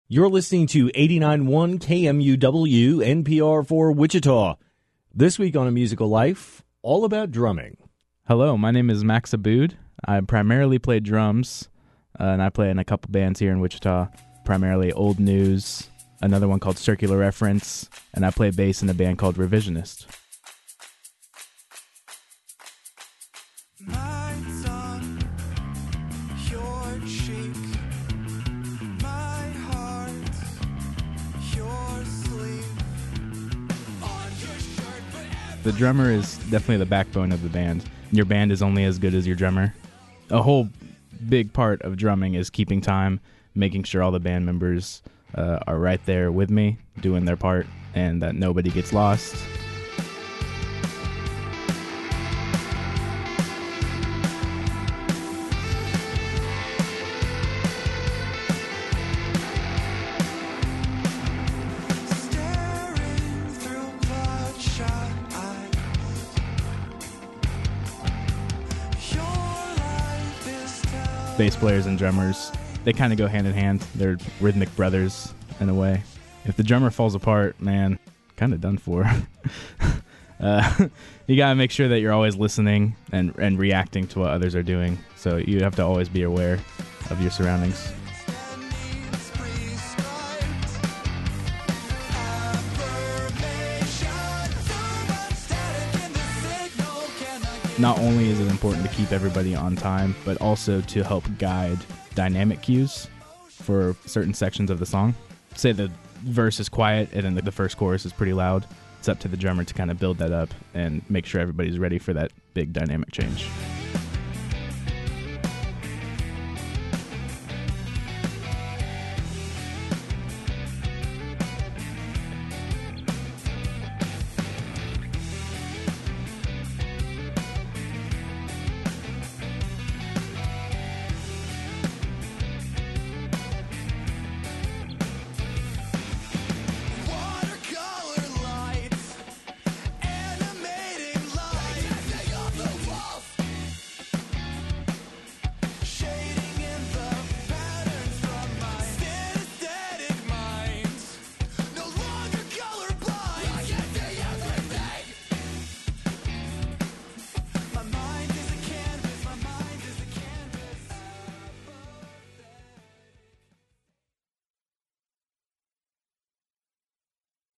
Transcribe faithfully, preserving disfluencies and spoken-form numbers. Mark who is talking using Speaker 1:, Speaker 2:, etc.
Speaker 1: You're listening to eighty-nine point one K M U W N P R for Wichita. This week on A Musical Life, all about drumming.
Speaker 2: Hello, my name is Max Abood. I primarily play drums, uh, and I play in a couple bands here in Wichita, primarily Old News, another one called Circular Reference, and I play bass in a band called Revisionist. The drummer is definitely the backbone of the band. Your band is only as good as your drummer. A whole big part of drumming is keeping time, making sure all the band members uh, are right there with me, doing their part, and that nobody gets lost. Bass players and drummers, they kind of go hand in hand. They're rhythmic brothers in a way. If the drummer falls apart, man, kind of done for. uh, you gotta make sure that you're always listening and, and reacting to what others are doing. So you have to always be aware of your surroundings. Not only is it important to keep everybody on time, but also to help guide dynamic cues for certain sections of the song. Say the verse is quiet and then the first chorus is pretty loud. It's up to the drummer to kind of build that up and make sure everybody's ready for that big dynamic change.